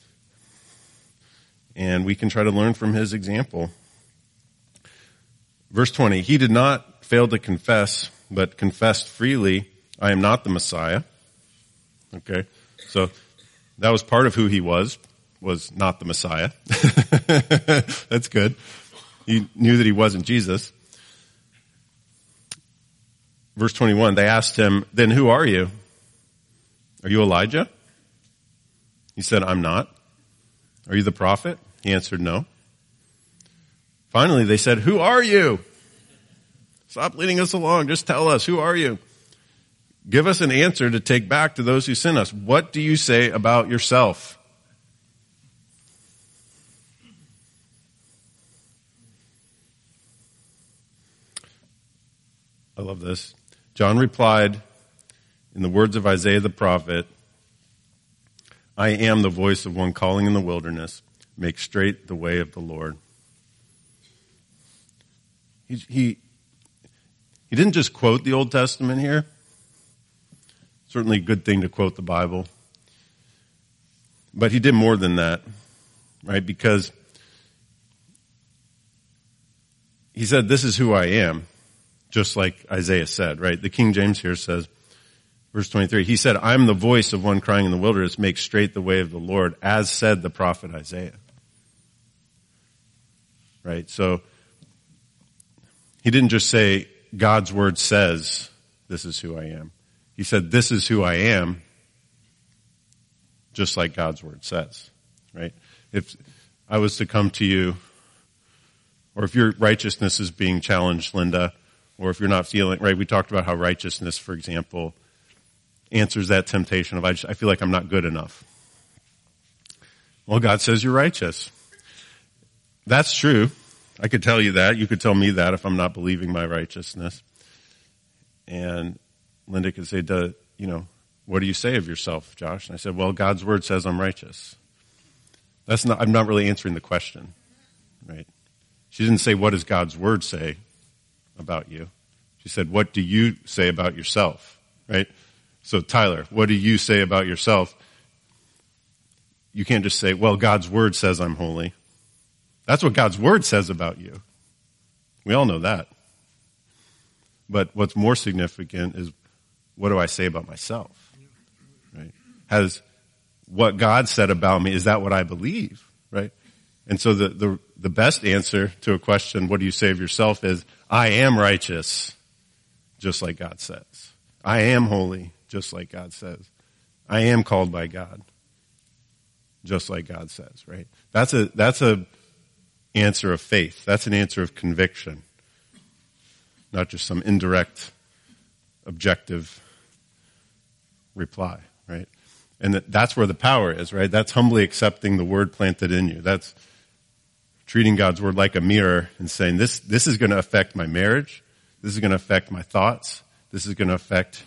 And we can try to learn from his example. Verse 20, he did not fail to confess, but confessed freely, I am not the Messiah. Okay, so that was part of who he was not the Messiah. That's good. He knew that he wasn't Jesus. Verse 21, they asked him, then who are you? Are you Elijah? He said, I'm not. Are you the prophet? He answered, no. Finally, they said, who are you? Stop leading us along. Just tell us, who are you? Give us an answer to take back to those who sent us. What do you say about yourself? I love this. John replied in the words of Isaiah the prophet, I am the voice of one calling in the wilderness, make straight the way of the Lord. He didn't just quote the Old Testament here. Certainly a good thing to quote the Bible. But he did more than that, right? Because he said, this is who I am, just like Isaiah said, right? The King James here says, verse 23, he said, I'm the voice of one crying in the wilderness, make straight the way of the Lord, as said the prophet Isaiah. Right? So he didn't just say, God's word says, this is who I am. He said, this is who I am, just like God's word says, right? If I was to come to you, or if your righteousness is being challenged, Linda, or if you're not feeling, right, we talked about how righteousness, for example, answers that temptation of, I feel like I'm not good enough. Well, God says you're righteous. That's true. I could tell you that. You could tell me that if I'm not believing my righteousness. And Linda could say, what do you say of yourself, Josh? And I said, well, God's word says I'm righteous. I'm not really answering the question, right? She didn't say, what does God's word say about you? She said, what do you say about yourself, right? So Tyler, what do you say about yourself? You can't just say, well, God's word says I'm holy. That's what God's word says about you. We all know that. But what's more significant is, what do I say about myself? Right? Has what God said about me, is that what I believe? Right? And so the best answer to a question, what do you say of yourself, is, I am righteous, just like God says. I am holy, just like God says. I am called by God, just like God says, right? That's a answer of faith. That's an answer of conviction. Not just some indirect, objective reply, right? And that's where the power is, right? That's humbly accepting the word planted in you. That's treating God's word like a mirror and saying, this is going to affect my marriage. This is going to affect my thoughts. This is going to affect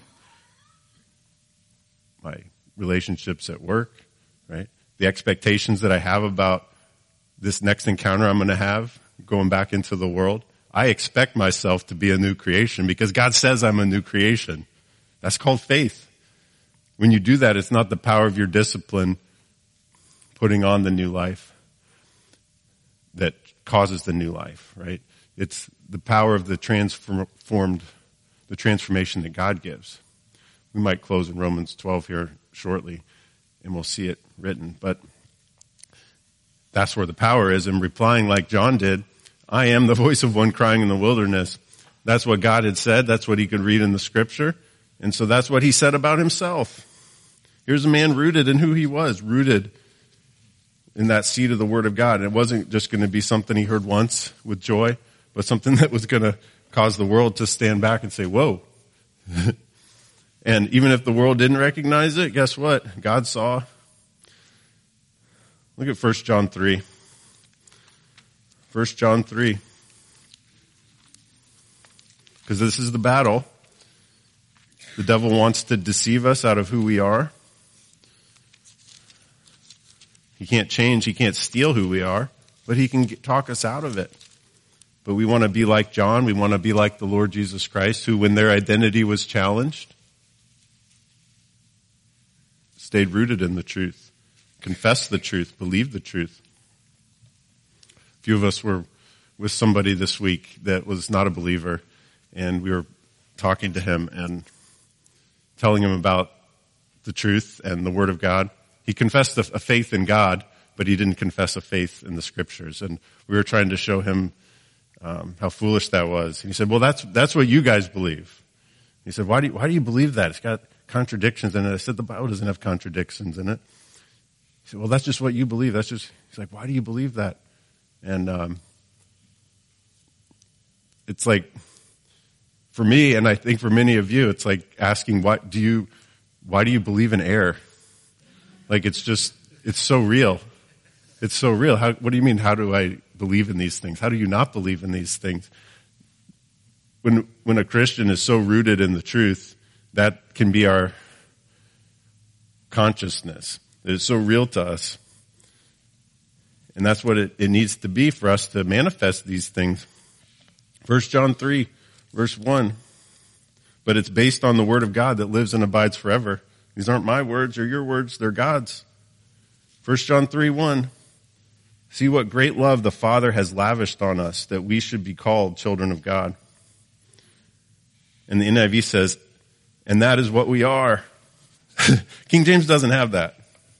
my relationships at work, right? The expectations that I have about this next encounter I'm going to have going back into the world. I expect myself to be a new creation because God says I'm a new creation. That's called faith. When you do that, it's not the power of your discipline putting on the new life that causes the new life, right? It's the power of the transformation that God gives. We might close in Romans 12 here shortly, and we'll see it written. But that's where the power is. And replying like John did, I am the voice of one crying in the wilderness. That's what God had said. That's what he could read in the scripture. And so that's what he said about himself. Here's a man rooted in who he was, rooted in that seed of the word of God. And it wasn't just going to be something he heard once with joy, but something that was going to cause the world to stand back and say, whoa. And even if the world didn't recognize it, guess what? God saw. Look at 1 John 3. 1 John 3. Because this is the battle. The devil wants to deceive us out of who we are. He can't change, he can't steal who we are, but he can talk us out of it. But we want to be like John, we want to be like the Lord Jesus Christ, who when their identity was challenged, stayed rooted in the truth, confessed the truth, believed the truth. A few of us were with somebody this week that was not a believer, and we were talking to him and telling him about the truth and the Word of God. He confessed a faith in God, but he didn't confess a faith in the Scriptures. And we were trying to show him how foolish that was. And he said, well, that's what you guys believe. He said, why do you believe that? It's got contradictions in it. I said, the Bible doesn't have contradictions in it. He said, well, that's just what you believe. He's like, why do you believe that? And it's like, for me, and I think for many of you, it's like asking, why do you believe in air? Like it's so real. It's so real. What do you mean, how do I believe in these things? How do you not believe in these things? When a Christian is so rooted in the truth, that can be our consciousness. It is so real to us. And that's what it needs to be for us to manifest these things. 1 John 3, verse 1. But it's based on the word of God that lives and abides forever. These aren't my words or your words, they're God's. 1 John 3, 1. See what great love the Father has lavished on us, that we should be called children of God. And the NIV says, and that is what we are. King James doesn't have that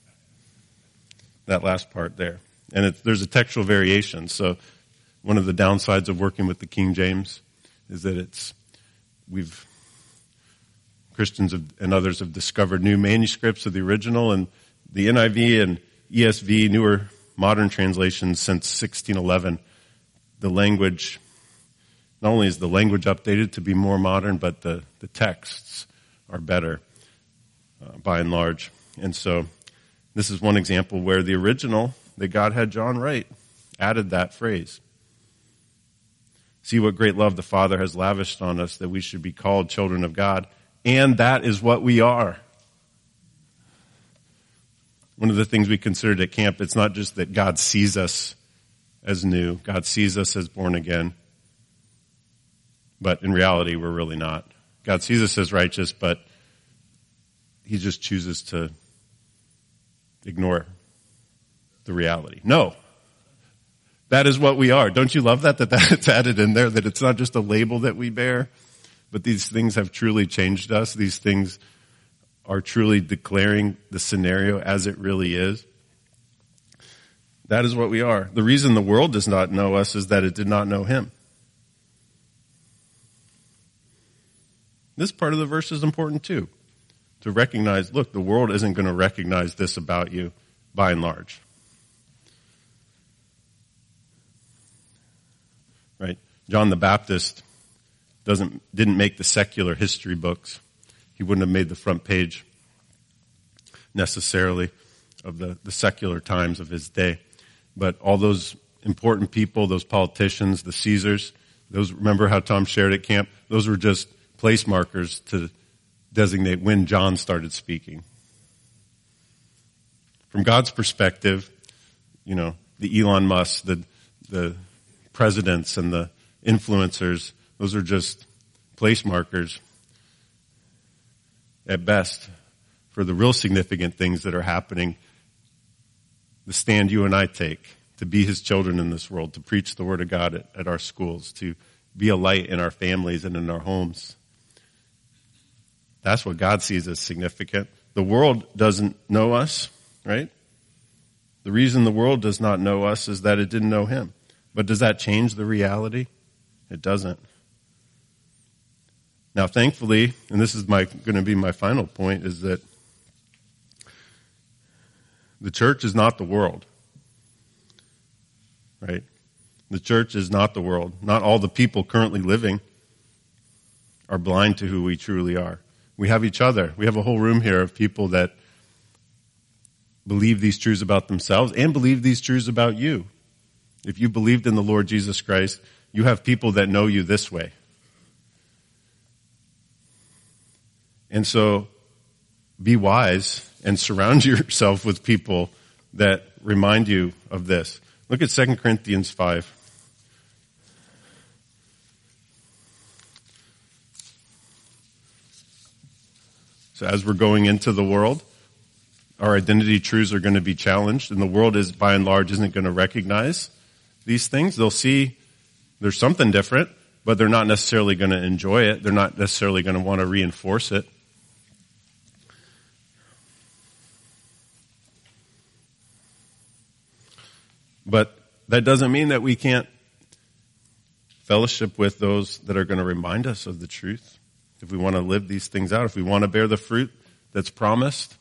last part there. And there's a textual variation. So one of the downsides of working with the King James is that Christians and others have discovered new manuscripts of the original, and the NIV and ESV, newer modern translations since 1611, the language, not only is the language updated to be more modern, but the texts are better by and large. And so this is one example where the original that God had John write added that phrase. See what great love the Father has lavished on us, that we should be called children of God. And that is what we are. One of the things we considered at camp, it's not just that God sees us as new. God sees us as born again. But in reality, we're really not. God sees us as righteous, but he just chooses to ignore the reality. No. That is what we are. Don't you love that it's added in there, that it's not just a label that we bear, but these things have truly changed us. These things are truly declaring the scenario as it really is. That is what we are. The reason the world does not know us is that it did not know him. This part of the verse is important too. To recognize, look, the world isn't going to recognize this about you by and large. Right? John the Baptist didn't make the secular history books. He wouldn't have made the front page necessarily of the secular times of his day. But all those important people, those politicians, the Caesars, remember how Tom shared at camp? Those were just place markers to designate when John started speaking. From God's perspective, the Elon Musk, the presidents and the influencers, those are just place markers at best for the real significant things that are happening. The stand you and I take to be his children in this world, to preach the word of God at our schools, to be a light in our families and in our homes. That's what God sees as significant. The world doesn't know us, right? The reason the world does not know us is that it didn't know him. But does that change the reality? It doesn't. Now, thankfully, and this is going to be my final point, is that the church is not the world, right? The church is not the world. Not all the people currently living are blind to who we truly are. We have each other. We have a whole room here of people that believe these truths about themselves and believe these truths about you. If you believed in the Lord Jesus Christ, you have people that know you this way. And so be wise and surround yourself with people that remind you of this. Look at 2 Corinthians 5. So as we're going into the world, our identity truths are going to be challenged, and the world is, by and large, isn't going to recognize these things. They'll see there's something different, but they're not necessarily going to enjoy it. They're not necessarily going to want to reinforce it. But that doesn't mean that we can't fellowship with those that are going to remind us of the truth. If we want to live these things out, if we want to bear the fruit that's promised,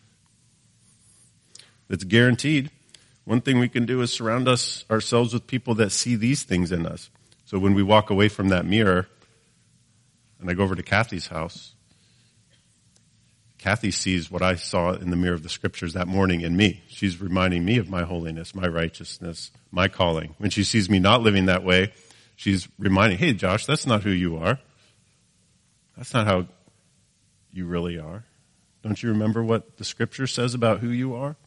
that's guaranteed, one thing we can do is surround ourselves with people that see these things in us. So when we walk away from that mirror, and I go over to Kathy's house, Kathy sees what I saw in the mirror of the scriptures that morning in me. She's reminding me of my holiness, my righteousness, my calling. When she sees me not living that way, she's reminding, hey, Josh, that's not who you are. That's not how you really are. Don't you remember what the scripture says about who you are?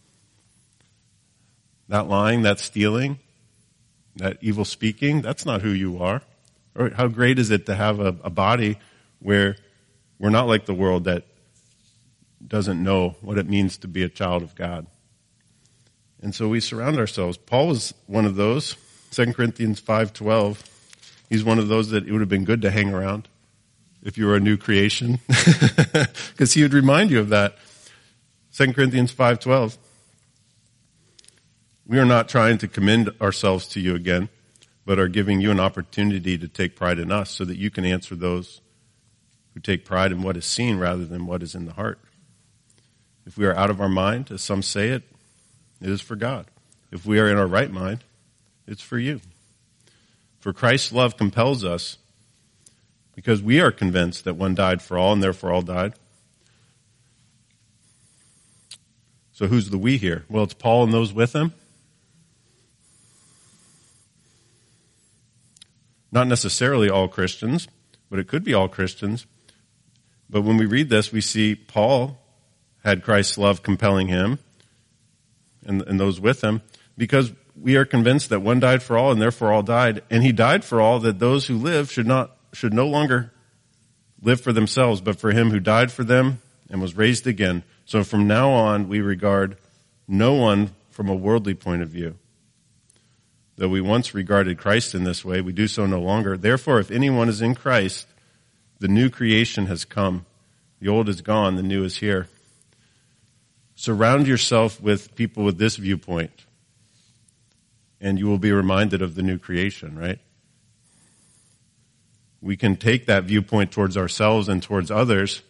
That lying, that stealing, that evil speaking, that's not who you are. Or how great is it to have a body where we're not like the world that doesn't know what it means to be a child of God. And so we surround ourselves. Paul was one of those. 2 Corinthians 5:12. He's one of those that it would have been good to hang around if you were a new creation. Because he would remind you of that. 2 Corinthians 5:12. We are not trying to commend ourselves to you again, but are giving you an opportunity to take pride in us so that you can answer those who take pride in what is seen rather than what is in the heart. If we are out of our mind, as some say it, it is for God. If we are in our right mind, it's for you. For Christ's love compels us because we are convinced that one died for all and therefore all died. So who's the we here? Well, it's Paul and those with him. Not necessarily all Christians, but it could be all Christians. But when we read this, we see Paul had Christ's love compelling him and those with him because we are convinced that one died for all and therefore all died. And he died for all that those who live should no longer live for themselves, but for him who died for them and was raised again. So from now on, we regard no one from a worldly point of view. Though we once regarded Christ in this way, we do so no longer. Therefore, if anyone is in Christ, the new creation has come. The old is gone, the new is here. Surround yourself with people with this viewpoint, and you will be reminded of the new creation, right? We can take that viewpoint towards ourselves and towards others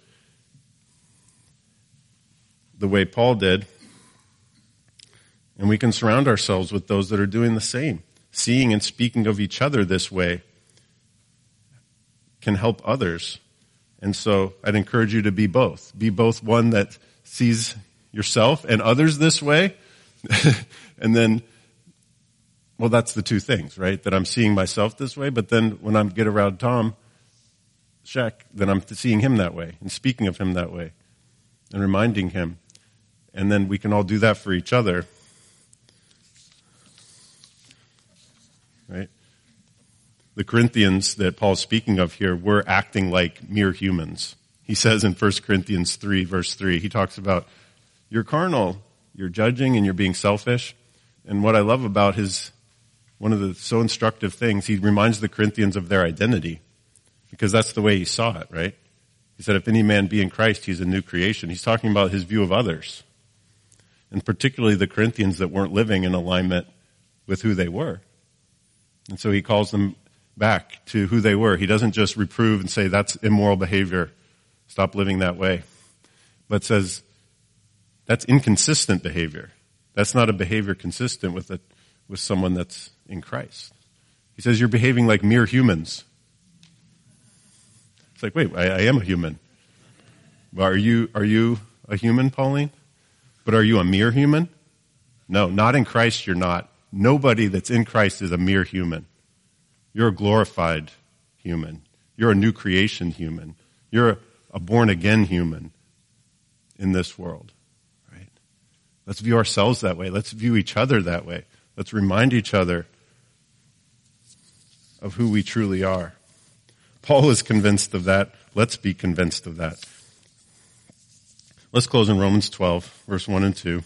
the way Paul did, and we can surround ourselves with those that are doing the same. Seeing and speaking of each other this way can help others. And so I'd encourage you to be both. Be both one that sees yourself and others this way. And then, well, that's the two things, right? That I'm seeing myself this way, but then when I get around Tom Scheck, then I'm seeing him that way and speaking of him that way and reminding him. And then we can all do that for each other. Right? The Corinthians that Paul's speaking of here were acting like mere humans. He says in 1 Corinthians 3, verse 3, he talks about, you're carnal, you're judging, and you're being selfish. And what I love about one of the so instructive things, he reminds the Corinthians of their identity, because that's the way he saw it, right? He said, if any man be in Christ, he's a new creation. He's talking about his view of others, and particularly the Corinthians that weren't living in alignment with who they were. And so he calls them back to who they were. He doesn't just reprove and say, that's immoral behavior, stop living that way, but says, that's inconsistent behavior. That's not a behavior consistent with someone that's in Christ. He says, you're behaving like mere humans. It's like, wait, I am a human. Well, are you a human, Pauline? But are you a mere human? No, not in Christ you're not. Nobody that's in Christ is a mere human. You're a glorified human. You're a new creation human. You're a born-again human in this world. Right? Let's view ourselves that way. Let's view each other that way. Let's remind each other of who we truly are. Paul is convinced of that. Let's be convinced of that. Let's close in Romans 12, verse 1 and 2.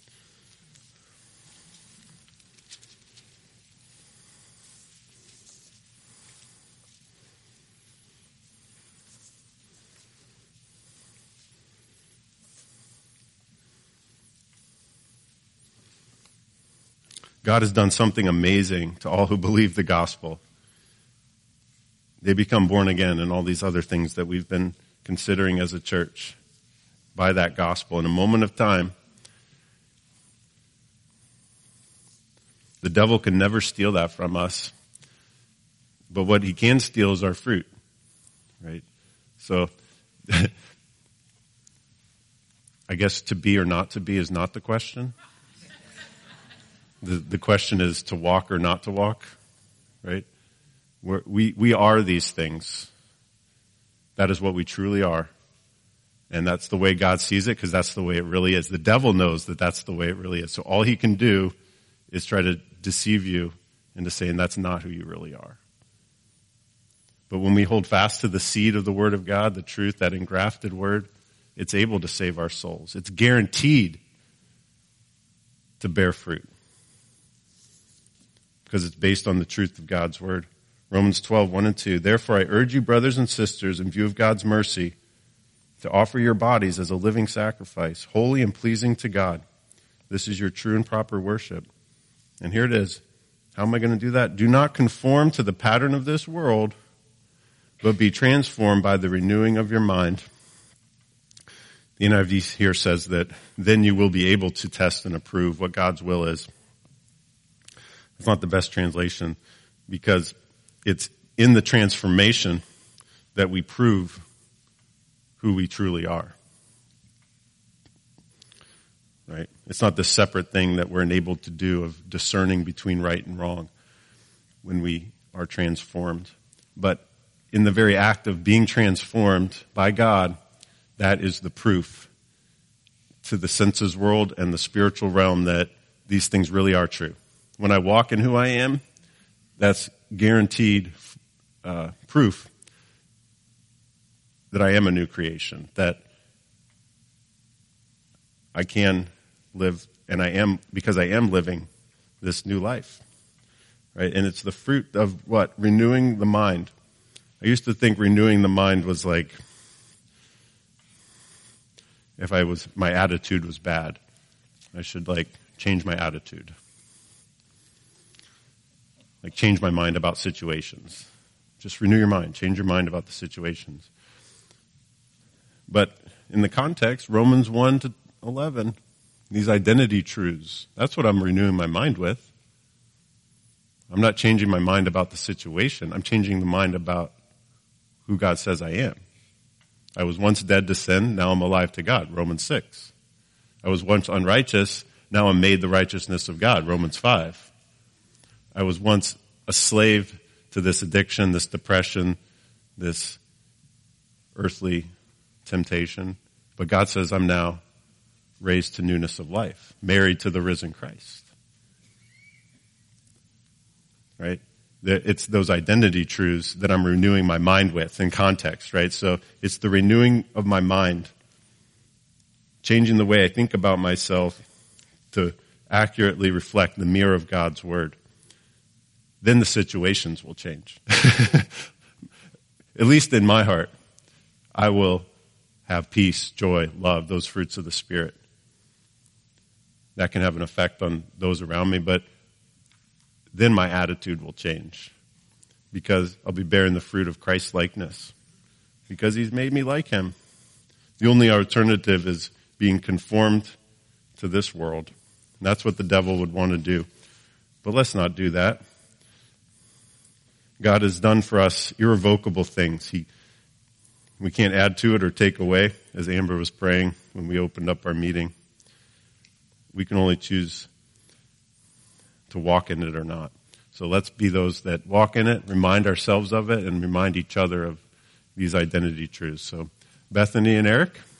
God has done something amazing to all who believe the gospel. They become born again and all these other things that we've been considering as a church by that gospel in a moment of time. The devil can never steal that from us. But what he can steal is our fruit, right? So I guess to be or not to be is not the question. The question is to walk or not to walk, right? We are these things. That is what we truly are. And that's the way God sees it, because that's the way it really is. The devil knows that that's the way it really is. So all he can do is try to deceive you into saying that's not who you really are. But when we hold fast to the seed of the Word of God, the truth, that engrafted Word, it's able to save our souls. It's guaranteed to bear fruit because it's based on the truth of God's Word. Romans 12, 1 and 2. Therefore I urge you, brothers and sisters, in view of God's mercy, to offer your bodies as a living sacrifice, holy and pleasing to God. This is your true and proper worship. And here it is. How am I going to do that? Do not conform to the pattern of this world, but be transformed by the renewing of your mind. The NIV here says that then you will be able to test and approve what God's will is. It's not the best translation because it's in the transformation that we prove who we truly are. Right? It's not this separate thing that we're enabled to do of discerning between right and wrong when we are transformed. But in the very act of being transformed by God, that is the proof to the senses world and the spiritual realm that these things really are true. When I walk in who I am, that's guaranteed proof that I am a new creation, that I can live, and I am, because I am living this new life. Right? And it's the fruit of what? Renewing the mind. I used to think renewing the mind was like, if my attitude was bad, I should change my attitude. Change my mind about situations. Just renew your mind. Change your mind about the situations. But in the context, Romans 1 to 11, these identity truths, that's what I'm renewing my mind with. I'm not changing my mind about the situation. I'm changing the mind about who God says I am. I was once dead to sin, now I'm alive to God, Romans 6. I was once unrighteous, now I'm made the righteousness of God, Romans 5. I was once a slave to this addiction, this depression, this earthly temptation. But God says I'm now raised to newness of life, married to the risen Christ. Right? It's those identity truths that I'm renewing my mind with in context, right? So it's the renewing of my mind, changing the way I think about myself to accurately reflect the mirror of God's Word. Then the situations will change. At least in my heart, I will have peace, joy, love, those fruits of the Spirit. That can have an effect on those around me, but then my attitude will change because I'll be bearing the fruit of Christ's likeness because He's made me like Him. The only alternative is being conformed to this world. And that's what the devil would want to do. But let's not do that. God has done for us irrevocable things. We can't add to it or take away, as Amber was praying when we opened up our meeting. We can only choose to walk in it or not. So let's be those that walk in it, remind ourselves of it, and remind each other of these identity truths. So Bethany and Eric.